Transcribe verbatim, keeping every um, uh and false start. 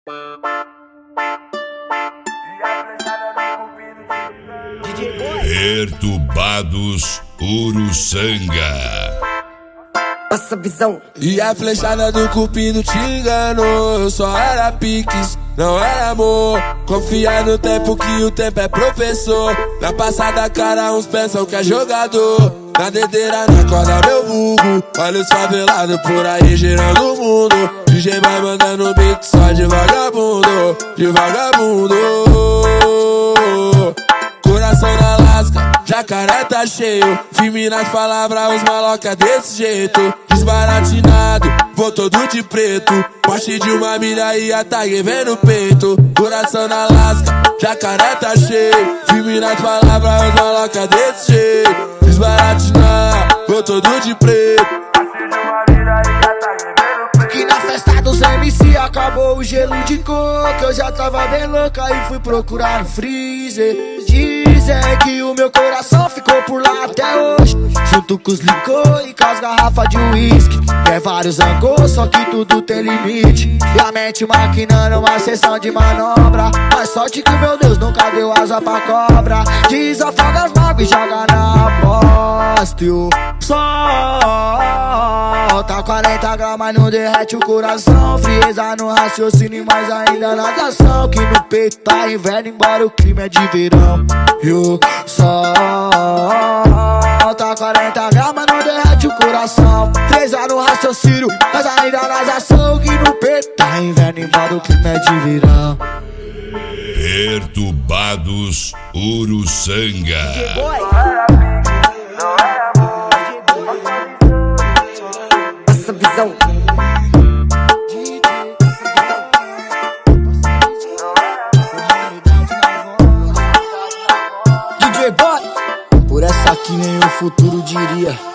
Perturbados Uruçanga. Nossa visão. E a flechada do cupido te enganou. Eu só era piques, não era amor. Confia no tempo que o tempo é professor. Na passada cara uns pensam que é jogador. Na dedeira na corda meu vulgo. Olha os favelados por aí girando o mundo. D J vai mandando beat só de vagabundo. De vagabundo. Coração na lasca, jacaré tá cheio. Firme nas palavras, os maloca desse jeito. Desbaratinado, vou todo de preto. Poste de uma milha e a tag vem no peito. Coração na lasca, jacaré tá cheio. Firme nas palavras, os maloca desse jeito. Desbaratinado, vou todo de preto. Que na festa dos M C acabou o gelo de coco. Eu já tava bem louca e fui procurar no freezer. Dizem que o meu coração ficou por lá até hoje, junto com os licor e com as garrafas de uísque. É vários angos, só que tudo tem limite. E a mente maquinando uma sessão de manobra. Mas sorte que meu Deus nunca deu asa pra cobra. Desafoga as mágoas e joga na aposta. E o sol tá quarenta gramas, não derrete o coração. Frieza no raciocínio, mas ainda na ação. Que no peito tá inverno, embora o clima é de verão. E o sol tá quarenta gramas, não derrete o coração. Frieza no raciocínio, mas ainda na ação. Que no peito tá inverno, embora o clima é de verão. Perturbados Uruçanga. Nossa visão. D J Boy, por essa aqui nem o futuro diria.